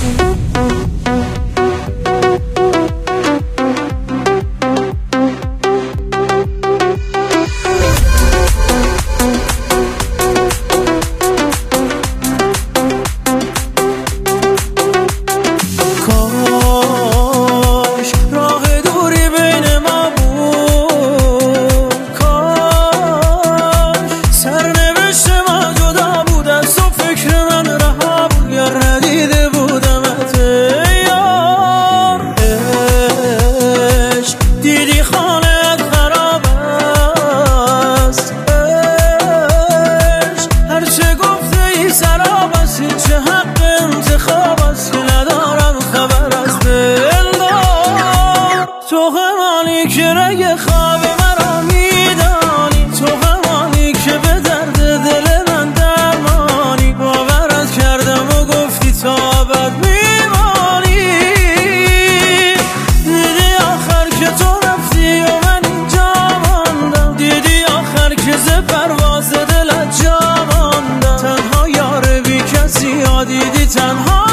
چه حق انتخاب است که ندارم خبر از دلدار. تو همانی که رگ خواب مرا میدانی، تو همانی که به درد دل من درمانی. باورت کردم و گفتی تا ابد میمانی. دیدی آخر که تو رفتی و من اینجا ماندم. دیدی آخر که ز پرواز دلت جا ماندم. تنها یار بی کسی ها دیدی تنها